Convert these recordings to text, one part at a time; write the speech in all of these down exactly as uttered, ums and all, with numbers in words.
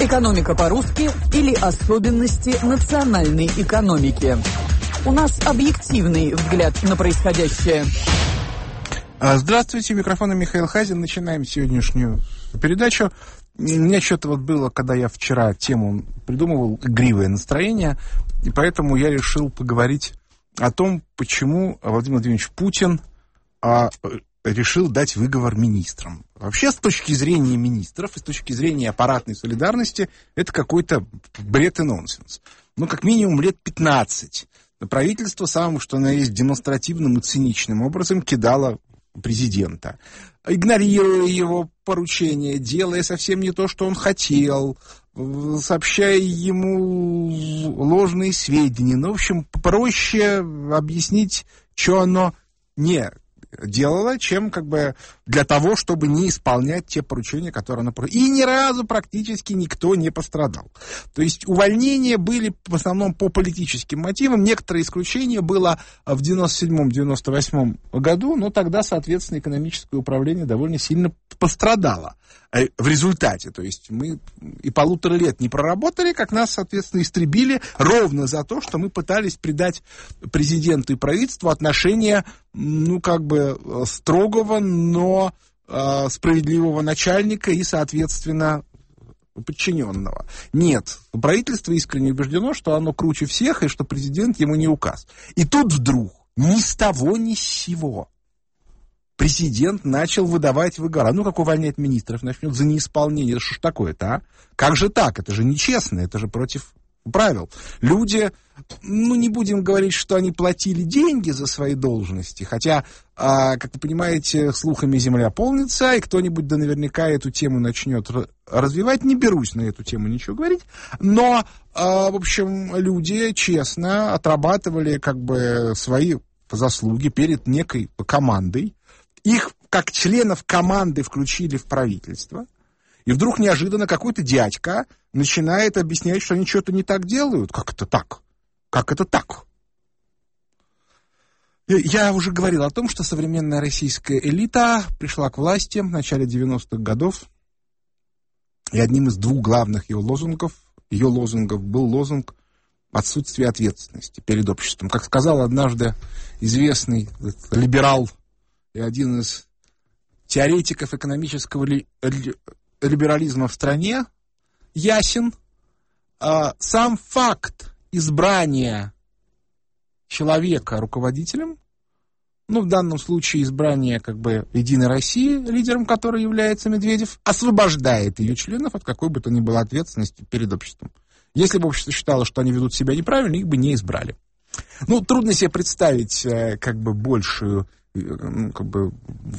Экономика по-русски или особенности национальной экономики. У нас объективный взгляд на происходящее. Здравствуйте, микрофон Михаил Хазин. Начинаем сегодняшнюю передачу. У меня что-то вот было, когда я вчера тему придумывал, игривое настроение, и поэтому я решил поговорить о том, почему Владимир Владимирович Путин а, решил дать выговор министрам. Вообще, с точки зрения министров и с точки зрения аппаратной солидарности, это какой-то бред и нонсенс. Ну, как минимум, лет пятнадцать правительство самым, что оно есть, демонстративным и циничным образом кидало президента, игнорируя его поручения, делая совсем не то, что он хотел, сообщая ему ложные сведения. Ну, в общем, проще объяснить, что оно не делало, чем как бы для того, чтобы не исполнять те поручения, которые оно... И ни разу практически никто не пострадал. То есть увольнения были в основном по политическим мотивам. Некоторые исключения было в девяносто седьмом — девяносто восьмом году, но тогда, соответственно, экономическое управление довольно сильно пострадало в результате. То есть мы и полутора лет не проработали, как нас, соответственно, истребили ровно за то, что мы пытались придать президенту и правительству отношение, ну, как бы строгого, но э, справедливого начальника и, соответственно, подчиненного. Нет, правительство искренне убеждено, что оно круче всех и что президент ему не указ. И тут вдруг ни с того ни с сего президент начал выдавать выговора. Ну, как увольнять министров начнет за неисполнение. Что ж такое-то, а? Как же так? Это же нечестно, это же против правил. Люди, ну, не будем говорить, что они платили деньги за свои должности, хотя, а, как вы понимаете, слухами земля полнится, и кто-нибудь да наверняка эту тему начнет развивать. Не берусь на эту тему ничего говорить, но, а, в общем, люди честно отрабатывали как бы свои заслуги перед некой командой. Их, как членов команды, включили в правительство. И вдруг неожиданно какой-то дядька начинает объяснять, что они что-то не так делают. Как это так? Как это так? Я уже говорил о том, что современная российская элита пришла к власти в начале девяностых годов. И одним из двух главных ее лозунгов, ее лозунгов был лозунг отсутствия ответственности перед обществом. Как сказал однажды известный либерал и один из теоретиков экономического ли, ли, либерализма в стране, ясен, а, сам факт избрания человека руководителем, ну, в данном случае избрание как бы Единой России, лидером которой является Медведев, освобождает ее членов от какой бы то ни было ответственности перед обществом. Если бы общество считало, что они ведут себя неправильно, их бы не избрали. Ну, трудно себе представить как бы большую, ну, как бы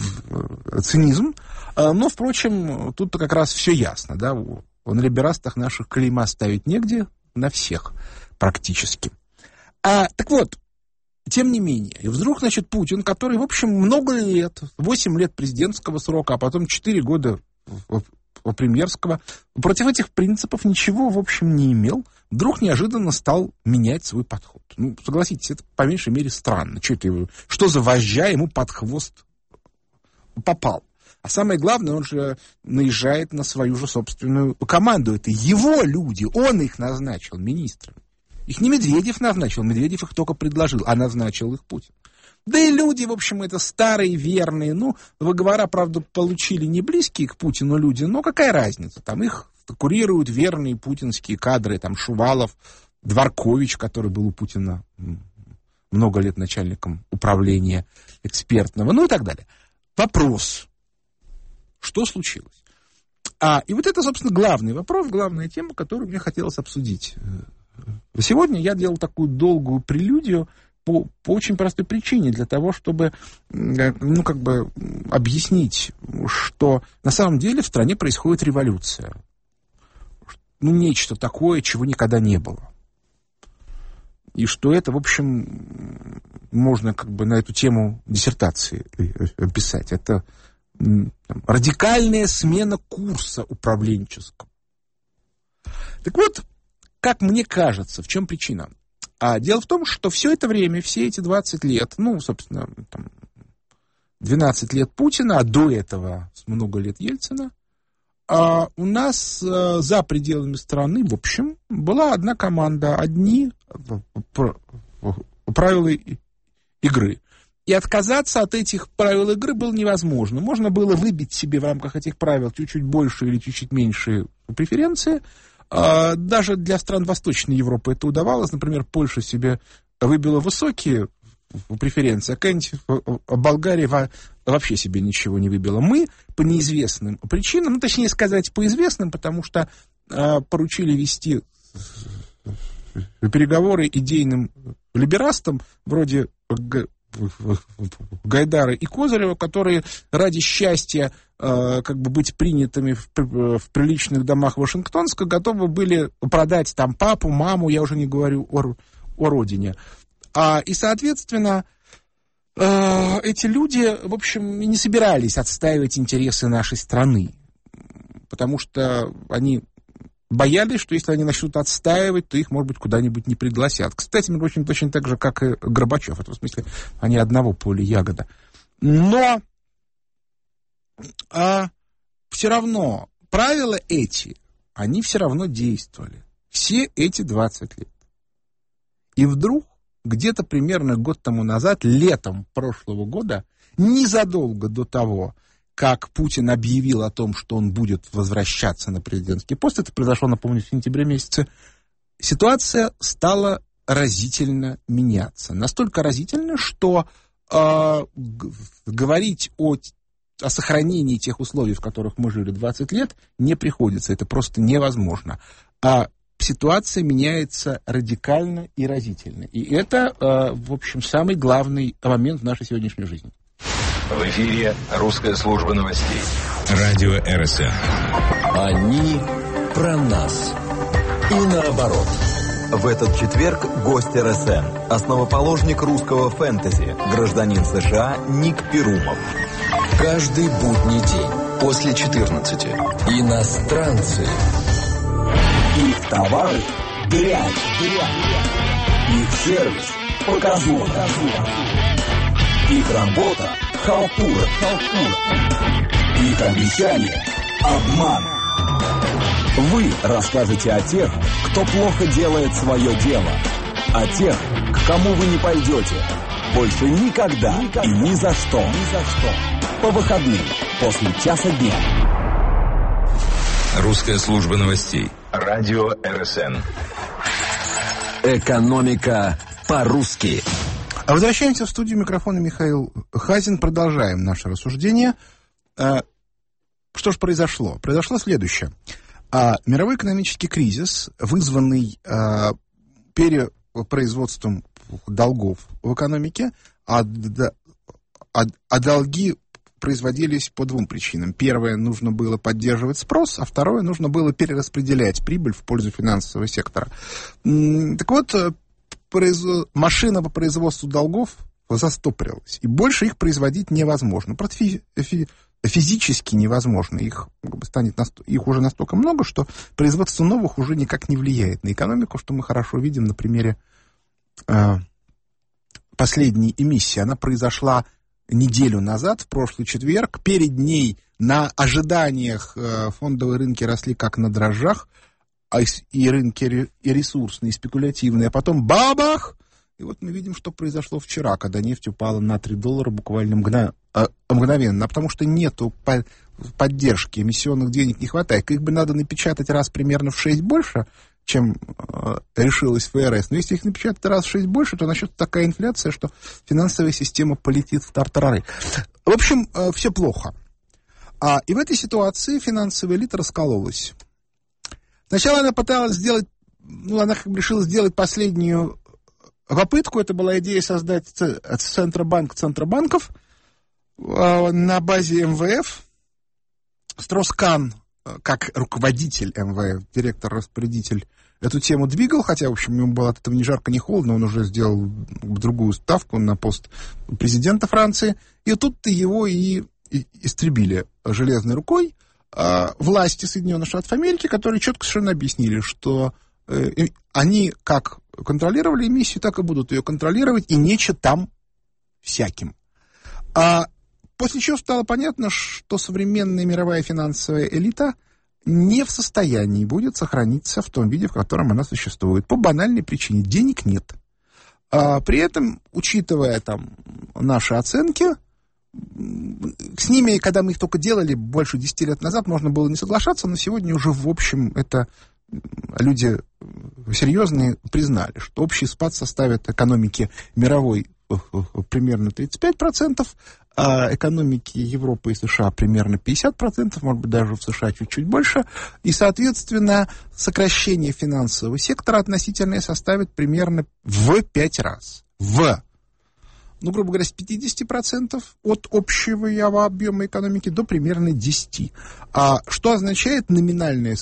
цинизм, но, впрочем, тут как раз все ясно, да, на либерастах наших клейма ставить негде, на всех практически. А, так вот, тем не менее, и вдруг, значит, Путин, который, в общем, много лет, восемь лет президентского срока, а потом четыре года премьерского, против этих принципов ничего, в общем, не имел, вдруг неожиданно стал менять свой подход. Ну, согласитесь, это по меньшей мере странно. Что это его, что за вожжа ему под хвост попал? А самое главное, он же наезжает на свою же собственную команду. Это его люди, он их назначил министрами. Их не Медведев назначил, Медведев их только предложил, а назначил их Путин. Да и люди, в общем, это старые, верные. Ну, выговора, правда, получили не близкие к Путину люди, но какая разница? Там их курируют верные путинские кадры, там Шувалов, Дворкович, который был у Путина много лет начальником управления экспертного, ну и так далее. Вопрос, что случилось? А, и вот это, собственно, главный вопрос, главная тема, которую мне хотелось обсудить. Сегодня я делал такую долгую прелюдию по, по очень простой причине, для того, чтобы, ну, как бы объяснить, что на самом деле в стране происходит революция. Ну, нечто такое, чего никогда не было. И что это, в общем, можно как бы на эту тему диссертации писать. Это там радикальная смена курса управленческого. Так вот, как мне кажется, в чем причина? А дело в том, что все это время, все эти двадцать лет, ну, собственно, там, двенадцать лет Путина, а до этого много лет Ельцина, а у нас а, за пределами страны, в общем, была одна команда, одни правила игры. И отказаться от этих правил игры было невозможно. Можно было выбить себе в рамках этих правил чуть-чуть больше или чуть-чуть меньше преференции. Даже для стран Восточной Европы это удавалось. Например, Польша себе выбила высокие преференции, а какая-нибудь Болгария вообще себе ничего не выбила. Мы по неизвестным причинам, ну, точнее сказать, по известным, потому что поручили вести переговоры идейным либерастам вроде Гайдара и Козырева, которые ради счастья э, как бы быть принятыми в, в приличных домах Вашингтонска готовы были продать там папу, маму, я уже не говорю о, о родине. А, и, соответственно, э, эти люди, в общем, не собирались отстаивать интересы нашей страны, потому что они боялись, что если они начнут отстаивать, то их, может быть, куда-нибудь не пригласят. Кстати, между прочим, точно так же, как и Горбачев. В этом смысле они одного поля ягода. Но а, все равно правила эти, они все равно действовали. Все эти двадцать лет. И вдруг, где-то примерно год тому назад, летом прошлого года, незадолго до того, как Путин объявил о том, что он будет возвращаться на президентский пост, это произошло, напомню, в сентябре месяце, ситуация стала разительно меняться. Настолько разительно, что э, говорить о, о сохранении тех условий, в которых мы жили двадцать лет, не приходится. Это просто невозможно. А ситуация меняется радикально и разительно. И это, э, в общем, самый главный момент в нашей сегодняшней жизни. В эфире русская служба новостей. Радио РСН. Они про нас. И наоборот. В этот четверг гость РСН. Основоположник русского фэнтези. Гражданин США Ник Перумов. Каждый будний день после четырнадцати. Иностранцы. Их товары – дрянь, дрянь. Их сервис – показуха. Их работа – халтура, халтура. Их обещания – обман. Вы расскажете о тех, кто плохо делает свое дело. О тех, к кому вы не пойдете. Больше никогда, никогда. И ни за что. Ни за что. По выходным, после часа дня. Русская служба новостей. Радио РСН. Экономика по-русски. А возвращаемся в студию, микрофона Михаил Хазин. Продолжаем наше рассуждение. Что же произошло? Произошло следующее. Мировой экономический кризис, вызванный перепроизводством долгов в экономике, а, а, а долги производились по двум причинам. Первое, нужно было поддерживать спрос, а второе, нужно было перераспределять прибыль в пользу финансового сектора. Так вот, производ... машина по производству долгов застопорилась, и больше их производить невозможно. Просто фи... Фи... физически невозможно. Их, как бы, станет наст... их уже настолько много, что производство новых уже никак не влияет на экономику, что мы хорошо видим на примере э, последней эмиссии. Она произошла неделю назад, в прошлый четверг. Перед ней на ожиданиях э, фондовые рынки росли как на дрожжах, а и рынки и ресурсные, и спекулятивные. А потом бабах! И вот мы видим, что произошло вчера, когда нефть упала на три доллара буквально мгновенно. мгновенно. Потому что нету поддержки, эмиссионных денег не хватает. Их бы надо напечатать раз примерно в шесть больше, чем э, решилось ФРС. Но если их напечатать раз в шесть больше, то начнется такая инфляция, что финансовая система полетит в тартарары. В общем, э, все плохо. А, и в этой ситуации финансовая элита раскололась. Сначала она пыталась сделать, ну, она как бы решила сделать последнюю попытку. Это была идея создать Центробанк Центробанков э, на базе эм вэ эф. Строскан, как руководитель эм вэ эф, директор-распорядитель, эту тему двигал, хотя, в общем, ему было от этого ни жарко, ни холодно, он уже сделал другую ставку на пост президента Франции, и тут-то его и, и истребили железной рукой а, власти Соединенных Штатов Америки, которые четко совершенно объяснили, что э, они как контролировали эмиссию, так и будут ее контролировать, и нечего там всяким. А После чего стало понятно, что современная мировая финансовая элита не в состоянии будет сохраниться в том виде, в котором она существует. По банальной причине. Денег нет. А при этом, учитывая там наши оценки, с ними, когда мы их только делали больше десяти лет назад, можно было не соглашаться, но сегодня уже, в общем, это люди серьезные признали, что общий спад составит экономики мировой примерно тридцать пять процентов, а экономики Европы и США примерно пятьдесят процентов, может быть, даже в США чуть-чуть больше. И, соответственно, сокращение финансового сектора относительное составит примерно в пять раз. В, ну, грубо говоря, с пятьдесят процентов от общего объема экономики до примерно десять процентов. А что означает номинальное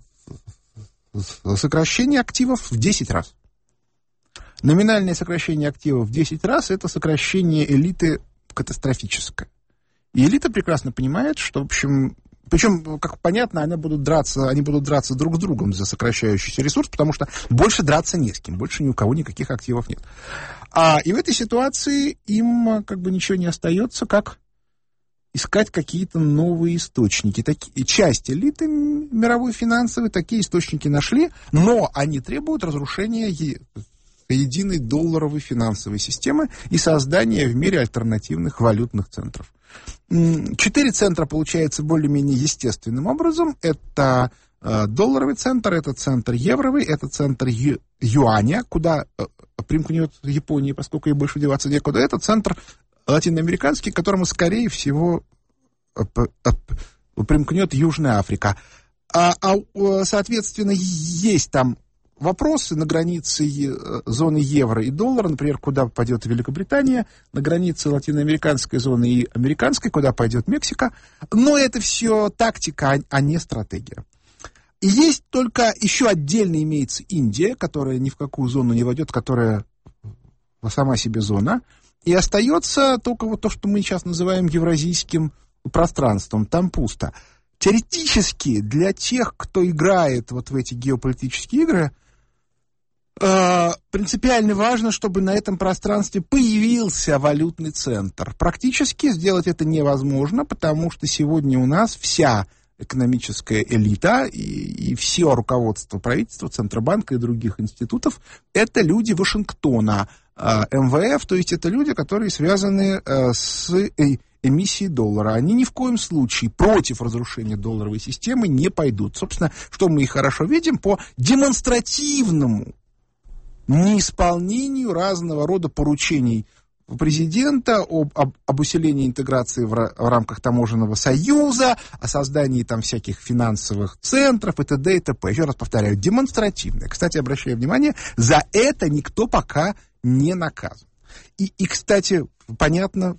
сокращение активов в десять раз? Номинальное сокращение активов в десять раз – это сокращение элиты катастрофическое. И элита прекрасно понимает, что, в общем, причем, как понятно, они будут драться, они будут драться друг с другом за сокращающийся ресурс, потому что больше драться не с кем, больше ни у кого никаких активов нет. А, и в этой ситуации им как бы ничего не остается, как искать какие-то новые источники. Такие, часть элиты мировой финансовой такие источники нашли, но они требуют разрушения единой долларовой финансовой системы и создания в мире альтернативных валютных центров. Четыре центра получается более-менее естественным образом. Это э, долларовый центр, это центр евровый, это центр ю, юаня, куда э, примкнет Япония, поскольку ей больше деваться некуда. Это центр латиноамериканский, к которому, скорее всего, э, э, примкнет Южная Африка. А, а, соответственно, есть там вопросы на границе зоны евро и доллара, например, куда пойдет Великобритания, на границе латиноамериканской зоны и американской, куда пойдет Мексика. Но это все тактика, а не стратегия. И есть только еще отдельно имеется Индия, которая ни в какую зону не войдет, которая сама себе зона. И остается только вот то, что мы сейчас называем евразийским пространством. Там пусто. Теоретически для тех, кто играет вот в эти геополитические игры, принципиально важно, чтобы на этом пространстве появился валютный центр. Практически сделать это невозможно, потому что сегодня у нас вся экономическая элита и, и все руководство правительства, Центробанка и других институтов — это люди Вашингтона, эм вэ эф, то есть это люди, которые связаны с эмиссией доллара. Они ни в коем случае против разрушения долларовой системы не пойдут. Собственно, что мы и хорошо видим по демонстративному неисполнению разного рода поручений президента об, об, об усилении интеграции в, в рамках таможенного союза, о создании там всяких финансовых центров и т.д. и т.п. Еще раз повторяю, демонстративное. Кстати, обращаю внимание, за это никто пока не наказан. И, и кстати, понятно,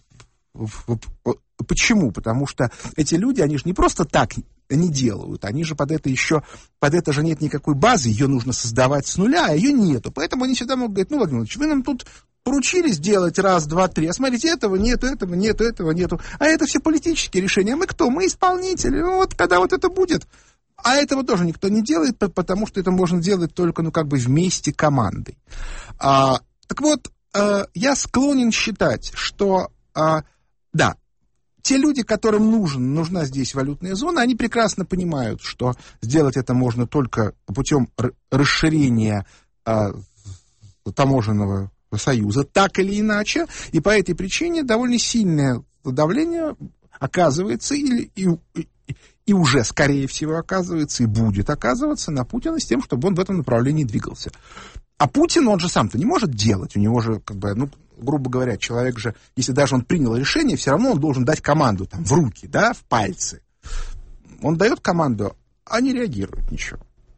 почему. Потому что эти люди, они же не просто так не делают. Они же под это еще, под это же нет никакой базы, ее нужно создавать с нуля, а ее нету. Поэтому они всегда могут говорить: ну, Владимир Владимирович, вы нам тут поручили сделать раз, два, три, а смотрите, этого нету, этого нету, этого нету. А это все политические решения. Мы кто? Мы исполнители. Ну, вот когда вот это будет. А этого тоже никто не делает, потому что это можно делать только, ну, как бы вместе командой. А, так вот, а, я склонен считать, что, а, да, те люди, которым нужен, нужна здесь валютная зона, они прекрасно понимают, что сделать это можно только путем расширения а, таможенного союза, так или иначе, и по этой причине довольно сильное давление оказывается, и, и, и уже, скорее всего, оказывается, и будет оказываться на Путина с тем, чтобы он в этом направлении двигался. А Путин, он же сам-то не может делать, у него же, как бы, ну, грубо говоря, человек же, если даже он принял решение, все равно он должен дать команду там в руки, да, в пальцы. Он дает команду, а не реагирует ничего.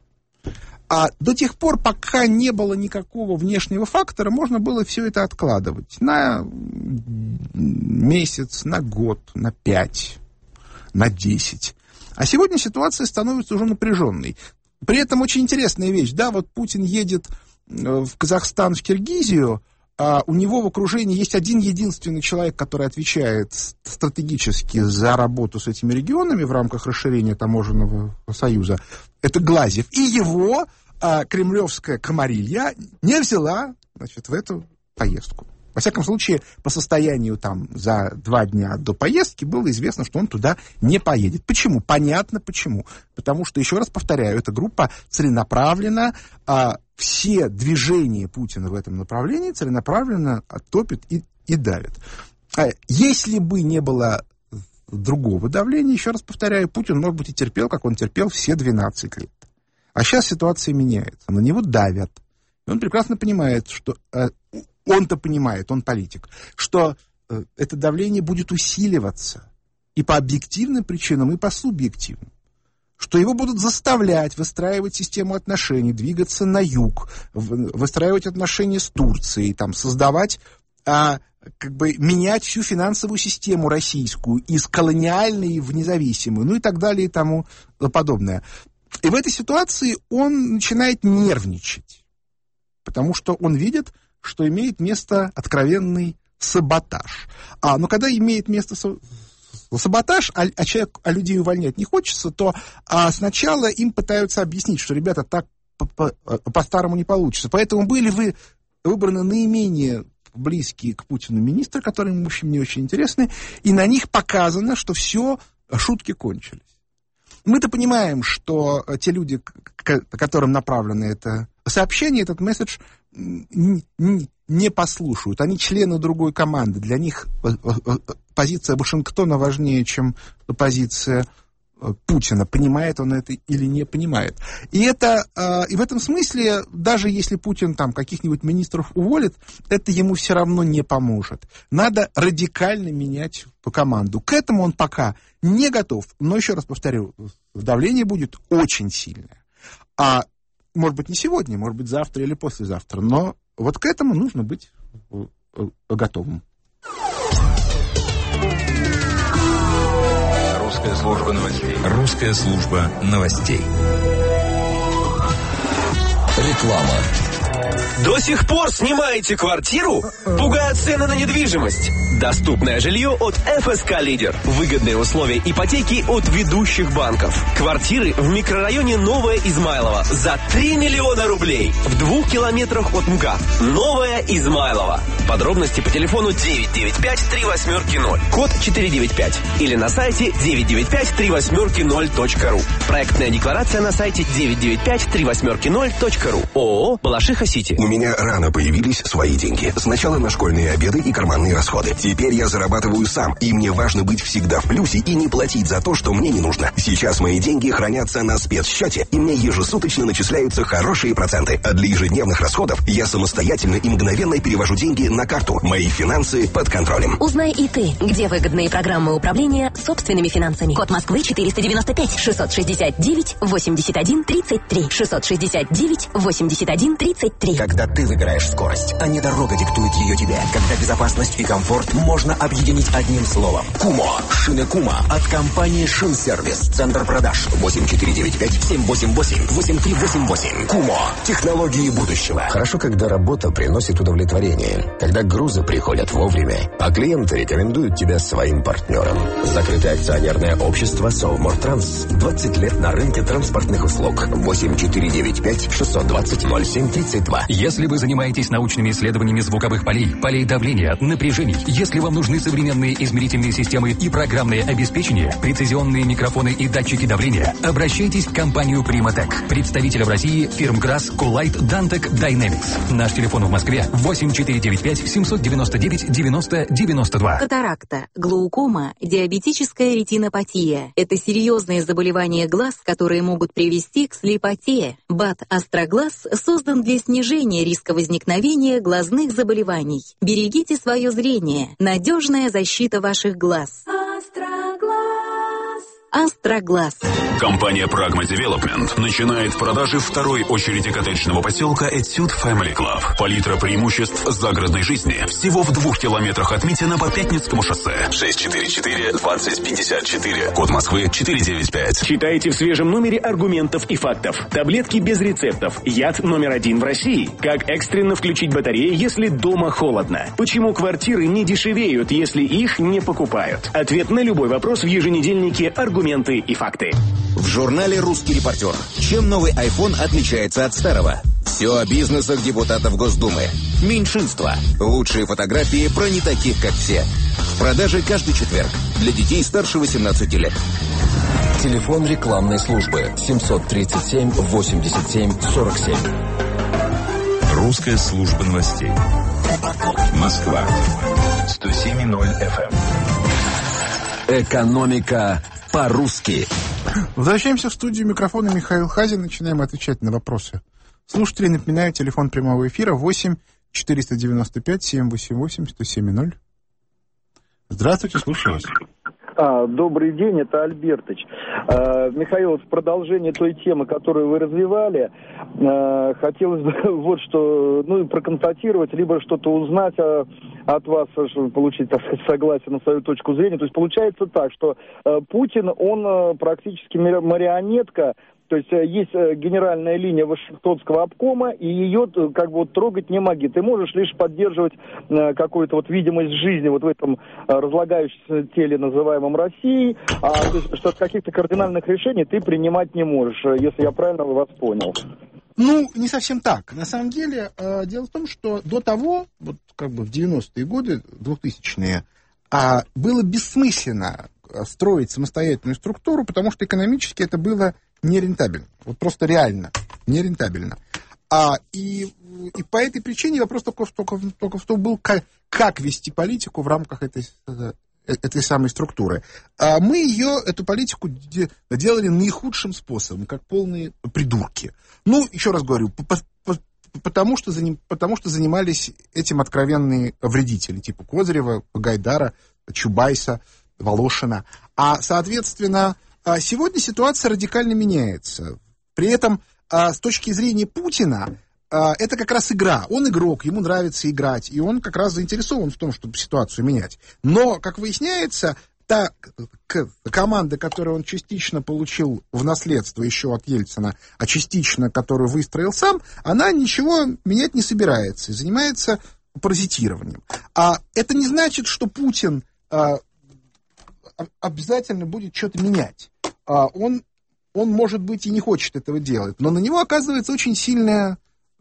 А до тех пор, пока не было никакого внешнего фактора, можно было все это откладывать на месяц, на год, на пять, на десять. А сегодня ситуация становится уже напряженной. При этом очень интересная вещь, да, вот Путин едет в Казахстан, в Киргизию, а у него в окружении есть один единственный человек, который отвечает стратегически за работу с этими регионами в рамках расширения таможенного союза. Это Глазьев. И его а, кремлевская комарилья не взяла, значит, в эту поездку. Во всяком случае, по состоянию там за два дня до поездки было известно, что он туда не поедет. Почему? Понятно почему. Потому что, еще раз повторяю, эта группа целенаправленно, а, все движения Путина в этом направлении целенаправленно оттопит и, и давит. А если бы не было другого давления, еще раз повторяю, Путин, может быть, и терпел, как он терпел все двенадцать лет. А сейчас ситуация меняется. На него давят. И он прекрасно понимает, что... Э, он-то понимает, он политик, что э, это давление будет усиливаться и по объективным причинам, и по субъективным. Что его будут заставлять выстраивать систему отношений, двигаться на юг, в, выстраивать отношения с Турцией, там, создавать... А, как бы менять всю финансовую систему российскую из колониальной в независимую, ну и так далее и тому подобное. И в этой ситуации он начинает нервничать, потому что он видит, что имеет место откровенный саботаж. А, но когда имеет место саботаж, а, а, человек, а людей увольнять не хочется, то а сначала им пытаются объяснить, что, ребята, так по-старому не получится. Поэтому были вы выбраны наименее близкие к Путину министры, которые ему, в общем, не очень интересны, и на них показано, что все, шутки кончились. Мы-то понимаем, что те люди, к которым направлено это сообщение, этот месседж не послушают. Они члены другой команды. Для них позиция Вашингтона важнее, чем позиция Путина. Понимает он это или не понимает. И, это, и в этом смысле, даже если Путин там каких-нибудь министров уволит, это ему все равно не поможет. Надо радикально менять команду. К этому он пока не готов. Но, еще раз повторю, давление будет очень сильное. А может быть, не сегодня, может быть, завтра или послезавтра. Но вот к этому нужно быть готовым. Русская служба новостей. Русская служба новостей. Реклама. До сих пор снимаете квартиру? Пугают цены на недвижимость. Доступное жилье от эф эс ка Лидер. Выгодные условия ипотеки от ведущих банков. Квартиры в микрорайоне Новое Измайлово за три миллиона рублей. В двух километрах от МКАД. Новое Измайлово. Подробности по телефону девять девять пять три восемь ноль. Код четыре девять пять. Или на сайте девять девять пять три восемь ноль точка ру. Проектная декларация на сайте девять девять пять три восемь ноль точка ру. ООО «Балашиха Сити». У меня рано появились свои деньги. Сначала на школьные обеды и карманные расходы. Теперь я зарабатываю сам, и мне важно быть всегда в плюсе и не платить за то, что мне не нужно. Сейчас мои деньги хранятся на спецсчете, и мне ежесуточно начисляются хорошие проценты. А для ежедневных расходов я самостоятельно и мгновенно перевожу деньги на карту. Мои финансы под контролем. Узнай и ты, где выгодные программы управления собственными финансами. Код Москвы четыреста девяносто пять шестьсот шестьдесят девять восемьдесят один тридцать три. шестьсот шестьдесят девять восемьдесят один тридцать три. Когда ты выбираешь скорость, а не дорога диктует ее тебе. Когда безопасность и комфорт можно объединить одним словом. Кумо. Шины Кума от компании Шинсервис. Центр продаж восемь четыре девять пять семь восемь восемь восемь три восемь восемь. Кумо. Технологии будущего. Хорошо, когда работа приносит удовлетворение. Когда грузы приходят вовремя, а клиенты рекомендуют тебя своим партнерам. Закрытое акционерное общество Совмортранс. двадцать лет на рынке транспортных услуг. восемь четыре девять пять шестьсот двадцать ноль семь тридцать два. Если вы занимаетесь научными исследованиями звуковых полей, полей давления, напряжений, если вам нужны современные измерительные системы и программное обеспечение, прецизионные микрофоны и датчики давления, обращайтесь в компанию Примотек. Представителя в России фирм Грасс, Кулайт, Дантек, Дайнемикс. Наш телефон в Москве восемь четыре девять пять семь девять девять девяносто девяносто два. Катаракта, глаукома, диабетическая ретинопатия. Это серьезные заболевания глаз, которые могут привести к слепоте. БАД Астроглаз создан для снижения риска возникновения глазных заболеваний. Берегите свое зрение. Надежная защита ваших глаз. Астроглаз. Компания Pragma Development начинает продажи второй очереди коттеджного поселка Etude Family Club. Палитра преимуществ загородной жизни. Всего в двух километрах от Митина по Пятницкому шоссе. шесть четыре четыре двадцать пятьдесят четыре. Код Москвы четыре девять пять. Читайте в свежем номере аргументов и фактов. Таблетки без рецептов. Яд номер один в России. Как экстренно включить батареи, если дома холодно. Почему квартиры не дешевеют, если их не покупают? Ответ на любой вопрос в еженедельнике «Аргументы и факты». В журнале «Русский репортер». Чем новый iPhone отличается от старого? Все о бизнесах депутатов Госдумы. Меньшинство. Лучшие фотографии про не таких, как все. В продаже каждый четверг. Для детей старше восемнадцати лет. Телефон рекламной службы семьсот тридцать семь восемьдесят семь сорок семь. Русская служба новостей. Москва. сто семь и ноль эф эм. Экономика по-русски. Возвращаемся в студию. Микрофона Михаил Хазин. Начинаем отвечать на вопросы слушателей. Напоминаю, телефон прямого эфира восемь четыреста девяносто пять семь восемь восемь сто семь ноль. Здравствуйте, слушаю вас. А, добрый день, это Альбертыч. А, Михаил, в продолжение той темы, которую вы развивали, а, хотелось бы вот что, ну, проконстатировать, либо что-то узнать а, от вас, чтобы получить, так сказать, согласие на свою точку зрения. То есть получается так, что а, Путин, он а, практически марионетка. То есть есть генеральная линия Вашингтонского обкома, и ее как бы вот трогать не моги. Ты можешь лишь поддерживать какую-то вот видимость жизни вот в этом разлагающемся теле, называемом Россией, а то есть, что каких-то кардинальных решений ты принимать не можешь, если я правильно вас понял. Ну, не совсем так. На самом деле, э, дело в том, что до того, вот как бы в девяностые годы, двухтысячные, э, было бессмысленно строить самостоятельную структуру, потому что экономически это было нерентабельно. Вот просто реально нерентабельно. А, и, и по этой причине вопрос только, только, только в том был, как, как вести политику в рамках этой, этой самой структуры. А мы ее, эту политику де, делали наихудшим способом, как полные придурки. Ну, еще раз говорю, по, по, потому, что заним, потому что занимались этим откровенные вредители, типа Козырева, Гайдара, Чубайса, Волошина. А, соответственно, сегодня ситуация радикально меняется. При этом, с точки зрения Путина, это как раз игра. Он игрок, ему нравится играть, и он как раз заинтересован в том, чтобы ситуацию менять. Но, как выясняется, та команда, которую он частично получил в наследство еще от Ельцина, а частично, которую выстроил сам, она ничего менять не собирается и занимается паразитированием. А это не значит, что Путин обязательно будет что-то менять. Он, он, может быть, и не хочет этого делать, но на него оказывается очень сильное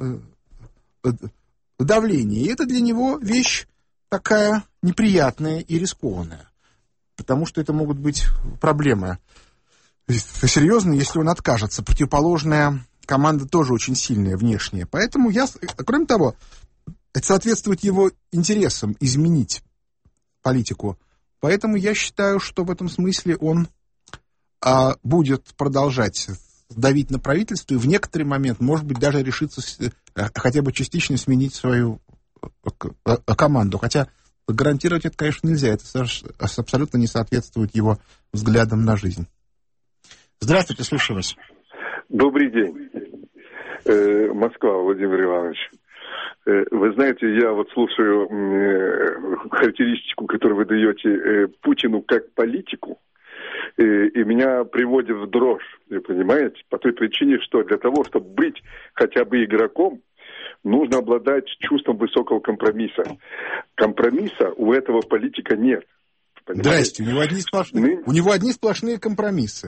давление. И это для него вещь такая неприятная и рискованная, потому что это могут быть проблемы серьезные, если он откажется. Противоположная команда тоже очень сильная, внешняя. Поэтому я, кроме того, это соответствует его интересам изменить политику. Поэтому я считаю, что в этом смысле он а, будет продолжать давить на правительство и в некоторый момент, может быть, даже решиться а, хотя бы частично сменить свою а, а, команду. Хотя гарантировать это, конечно, нельзя. Это абсолютно не соответствует его взглядам на жизнь. Здравствуйте, слушаю вас. Добрый день. Э, Москва, Владимир Иванович. Вы знаете, я вот слушаю э, характеристику, которую вы даете э, Путину как политику, э, и меня приводит в дрожь, вы понимаете, по той причине, что для того, чтобы быть хотя бы игроком, нужно обладать чувством высокого компромисса. Компромисса у этого политика нет. Здрасте, у него одни сплошные, Мы... у него одни сплошные компромиссы.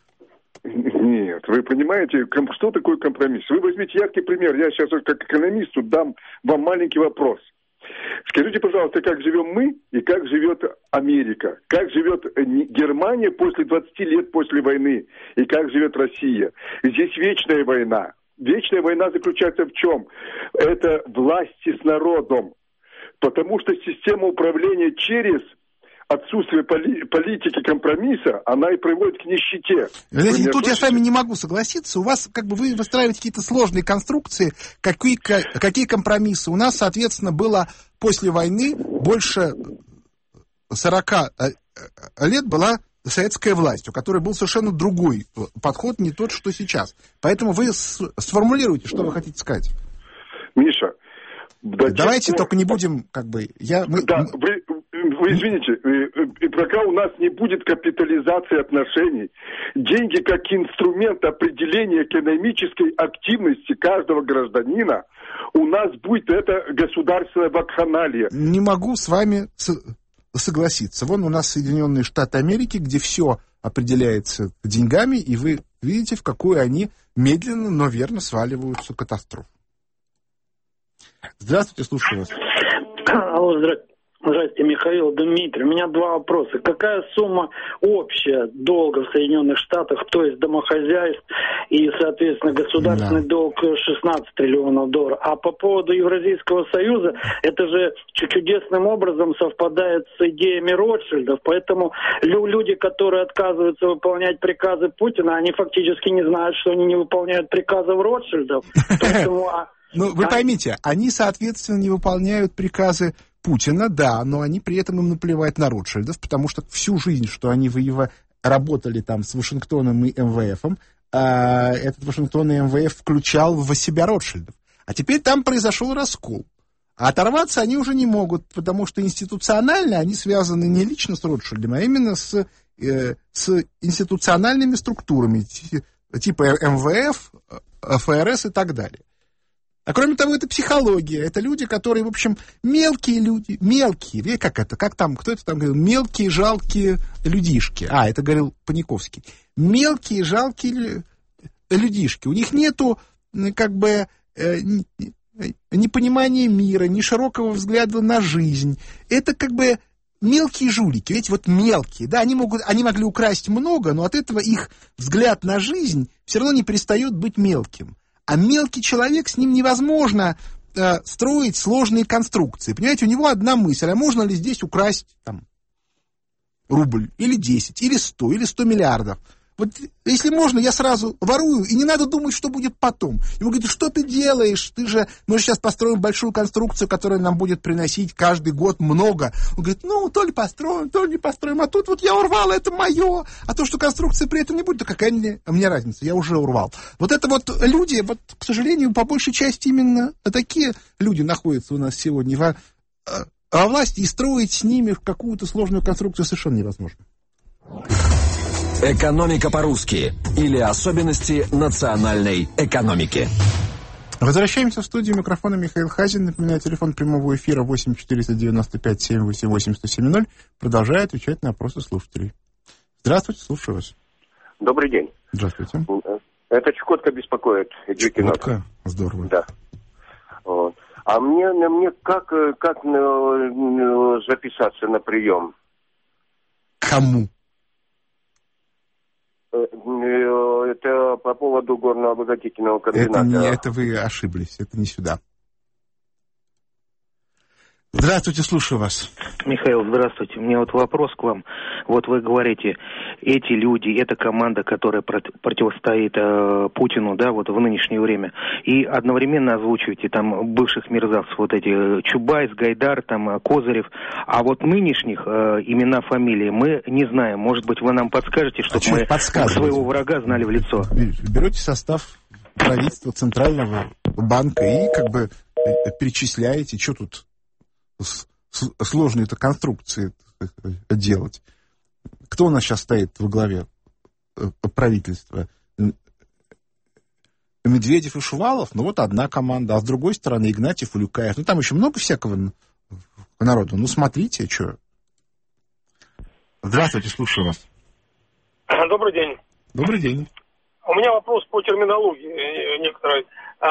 Нет, вы понимаете, что такое компромисс? Вы возьмите яркий пример. Я сейчас как экономисту дам вам маленький вопрос. Скажите, пожалуйста, как живем мы и как живет Америка? Как живет Германия после двадцати лет после войны? И как живет Россия? Здесь вечная война. Вечная война заключается в чем? Это власти с народом. Потому что система управления через отсутствие поли- политики компромисса, она и приводит к нищете. Знаете, тут слышите? Я с вами не могу согласиться. У вас, как бы, вы выстраиваете какие-то сложные конструкции. Какие, какие компромиссы? У нас, соответственно, было после войны больше сорока лет была советская власть, у которой был совершенно другой подход, не тот, что сейчас. Поэтому вы сформулируйте, что вы хотите сказать. Миша, давайте только не будем, как бы... Я, мы, да, вы... Вы извините, и пока у нас не будет капитализации отношений, деньги как инструмент определения экономической активности каждого гражданина, у нас будет это государственная вакханалия. Не могу с вами согласиться. Вон у нас Соединенные Штаты Америки, где все определяется деньгами, и вы видите, в какую они медленно, но верно сваливаются катастрофу. Здравствуйте, слушаю вас. Алло, здравствуйте. Здравствуйте, Михаил, Дмитрий. У меня два вопроса. Какая сумма общая долга в Соединенных Штатах, то есть домохозяйств и, соответственно, государственный да. долг шестнадцать триллионов долларов? А по поводу Евразийского союза, это же чудесным образом совпадает с идеями Ротшильдов, поэтому люди, которые отказываются выполнять приказы Путина, они фактически не знают, что они не выполняют приказов Ротшильдов. Ну, вы поймите, они, соответственно, не выполняют приказы Путина, да, но они при этом им наплевать на Ротшильдов, потому что всю жизнь, что они воевали, работали там с Вашингтоном и эм вэ эфом, а этот Вашингтон и эм вэ эф включал в себя Ротшильдов. А теперь там произошел раскол. А оторваться они уже не могут, потому что институционально они связаны не лично с Ротшильдом, а именно с, э, с институциональными структурами, типа эм вэ эф, эф эр эс и так далее. А кроме того, это психология. Это люди, которые, в общем, мелкие люди. Мелкие. Как это? Как там? Кто это там говорил? Мелкие, жалкие людишки. А, это говорил Паниковский. Мелкие, жалкие людишки. У них нету, как бы, ни понимания мира, ни широкого взгляда на жизнь. Это, как бы, мелкие жулики. Видите, вот мелкие. Да, они, могут, они могли украсть много, но от этого их взгляд на жизнь все равно не перестает быть мелким. А мелкий человек, с ним невозможно э, строить сложные конструкции. Понимаете, у него одна мысль, а можно ли здесь украсть там, рубль, или десять, или сто, или сто миллиардов. Вот если можно, я сразу ворую, и не надо думать, что будет потом. Ему говорят, что ты делаешь? Ты же, мы же сейчас построим большую конструкцию, которая нам будет приносить каждый год много. Он говорит, ну, то ли построим, то ли не построим, а тут вот я урвал, это мое. А то, что конструкции при этом не будет, то какая мне, мне разница, я уже урвал. Вот это вот люди, вот, к сожалению, по большей части именно такие люди находятся у нас сегодня во, во власти, и строить с ними какую-то сложную конструкцию совершенно невозможно. Экономика по-русски или особенности национальной экономики. Возвращаемся в студию. Микрофона Михаил Хазин. Напоминаю, телефон прямого эфира восемь четыреста девяносто пять семь восемь восемь сто семь ноль. Продолжаю отвечать на вопросы слушателей. Здравствуйте, слушаю вас. Добрый день. Здравствуйте. Это Чукотка беспокоит. Чукотка? Здорово. Да. Вот. А мне, мне как, как записаться на прием? Кому? Это по поводу горно-обогатительного комбината. Это, не, это вы ошиблись, это не сюда. Здравствуйте, слушаю вас. Михаил, здравствуйте. У меня вот вопрос к вам. Вот вы говорите, эти люди, эта команда, которая противостоит э, Путину, да, вот в нынешнее время, и одновременно озвучиваете там бывших мерзавцев, вот эти Чубайс, Гайдар, там Козырев, а вот нынешних э, имена, фамилии мы не знаем. Может быть, вы нам подскажете, чтобы а мы своего врага знали в лицо? Берете состав правительства Центрального банка и как бы перечисляете, что тут сложные-то конструкции делать. Кто у нас сейчас стоит во главе правительства? Медведев и Шувалов? Ну, вот одна команда. А с другой стороны Игнатьев и Улюкаев. Ну, там еще много всякого народу. Ну, смотрите, что. Здравствуйте, слушаю вас. Добрый день. Добрый день. У меня вопрос по терминологии некоторой.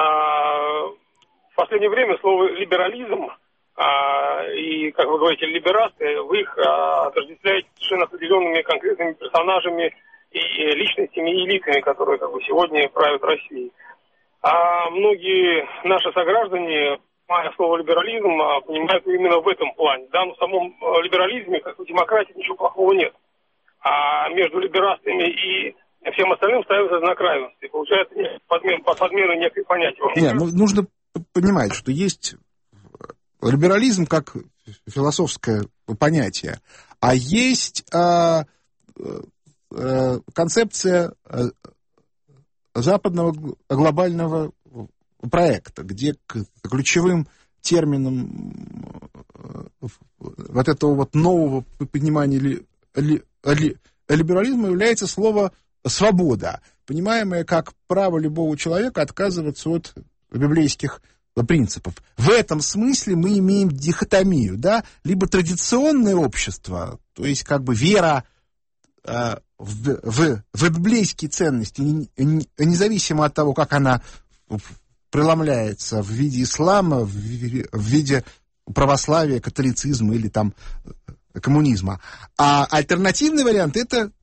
В последнее время слово «либерализм» и, как вы говорите, либерасты, вы их отождествляете совершенно определенными конкретными персонажами и личностями, и элитами, которые как бы сегодня правят Россией. А многие наши сограждане, понимая слово либерализм, понимают именно в этом плане. Да, но в самом либерализме, как в демократии, ничего плохого нет. А между либерастами и всем остальным ставится знак равенства. И получается подмен, подмена некой понятия. Нет, ну, нужно понимать, что есть либерализм как философское понятие, а есть а, а, концепция западного глобального проекта, где ключевым термином вот этого вот нового понимания ли, ли, ли, либерализма является слово «свобода», понимаемое как право любого человека отказываться от библейских принципов. В этом смысле мы имеем дихотомию, да, либо традиционное общество, то есть как бы вера э, в, в, в библейские ценности, не, не, независимо от того, как она преломляется в виде ислама, в виде православия, католицизма или там коммунизма. А альтернативный вариант — это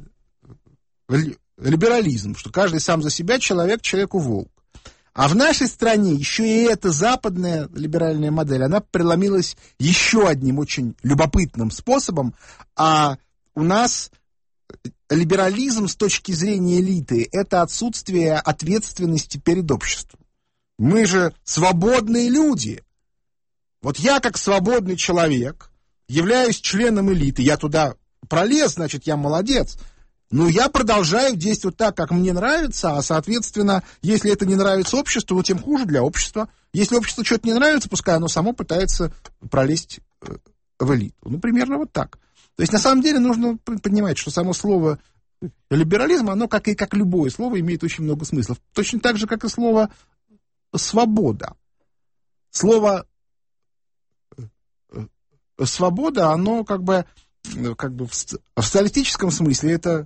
либерализм, что каждый сам за себя, человек человеку волк. А в нашей стране еще и эта западная либеральная модель, она преломилась еще одним очень любопытным способом. А у нас либерализм с точки зрения элиты — это отсутствие ответственности перед обществом. Мы же свободные люди. Вот я, как свободный человек, являюсь членом элиты, я туда пролез, значит, я молодец. Но я продолжаю действовать так, как мне нравится, а, соответственно, если это не нравится обществу, ну, тем хуже для общества. Если обществу что-то не нравится, пускай оно само пытается пролезть в элиту. Ну, примерно вот так. То есть, на самом деле, нужно понимать, что само слово либерализм, оно, как и как любое слово, имеет очень много смыслов. Точно так же, как и слово свобода. Слово свобода, оно как бы, как бы в, в социалистическом смысле это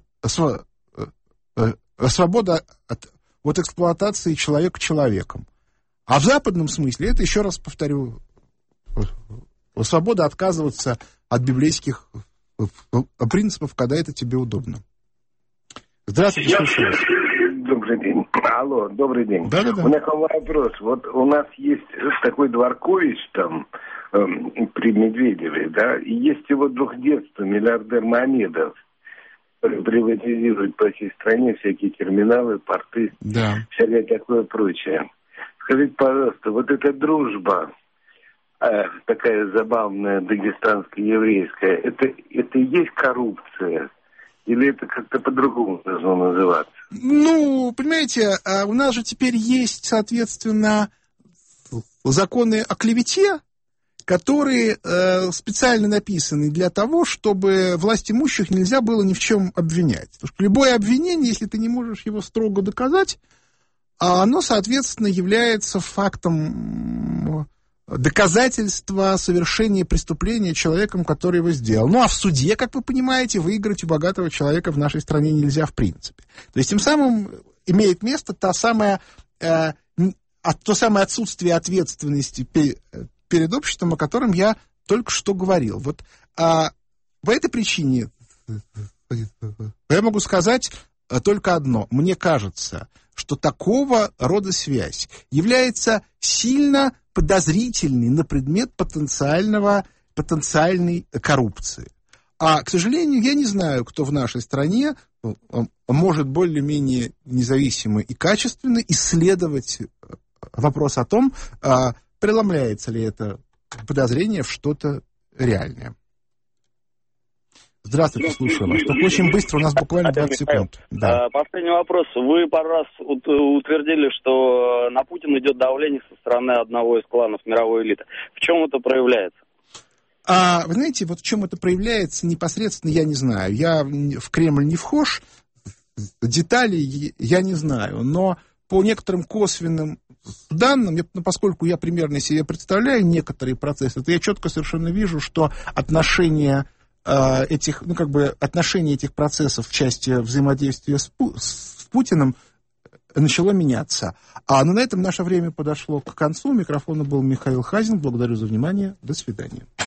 свобода от, от эксплуатации человека человеком. А в западном смысле это, еще раз повторю, свобода отказываться от библейских принципов, когда это тебе удобно. Здравствуйте, слушаю вас. Добрый день. Алло, добрый день. Да, да, да. У меня вопрос. Вот у нас есть такой Дворкович там э, при Медведеве, да, и есть его друг детства, миллиардер Мамедов, который приватизирует по всей стране всякие терминалы, порты, да, всякое такое прочее. Скажите, пожалуйста, вот эта дружба, э, такая забавная, дагестанская, еврейская, это, это и есть коррупция? Или это как-то по-другому должно называться? Ну, понимаете, у нас же теперь есть, соответственно, законы о клевете, которые э, специально написаны для того, чтобы власть имущих нельзя было ни в чем обвинять. Потому что любое обвинение, если ты не можешь его строго доказать, оно, соответственно, является фактом доказательства совершения преступления человеком, который его сделал. Ну, а в суде, как вы понимаете, выиграть у богатого человека в нашей стране нельзя в принципе. То есть тем самым имеет место та самая, э, то самое отсутствие ответственности перед, перед обществом, о котором я только что говорил. Вот а, по этой причине я могу сказать только одно. Мне кажется, что такого рода связь является сильно подозрительный на предмет потенциального, потенциальной коррупции. А, к сожалению, я не знаю, кто в нашей стране может более-менее независимо и качественно исследовать вопрос о том, преломляется ли это подозрение в что-то реальное. Здравствуйте, слушаю вас. Только очень быстро, у нас буквально двадцать секунд. Да. Последний вопрос. Вы пару раз утвердили, что на Путина идет давление со стороны одного из кланов мировой элиты. В чем это проявляется? А, вы знаете, вот в чем это проявляется непосредственно, я не знаю. Я в Кремль не вхож, деталей я не знаю. Но по некоторым косвенным данным, ну, поскольку я примерно себе представляю некоторые процессы, то я четко совершенно вижу, что отношения этих, ну, как бы отношение этих процессов в части взаимодействия с, Пу- с Путиным начало меняться. А ну, на этом наше время подошло к концу. У микрофона был Михаил Хазин. Благодарю за внимание. До свидания.